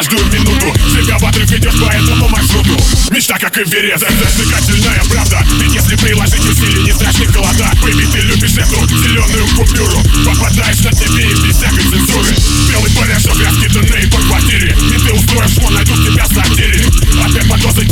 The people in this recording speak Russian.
каждую минуту, живя в отрыв идешь по этому маршруту. Мечта как Эверест, зажигательная правда. Ведь если приложить усилий, не страшны холода. Baby, ты любишь эту зеленую купюру, попадаешь на тебе и без всякой цензуры. Белый порошок раскиданный по квартире, и ты устроишь, что найдут тебя в сортире. Опять под дозой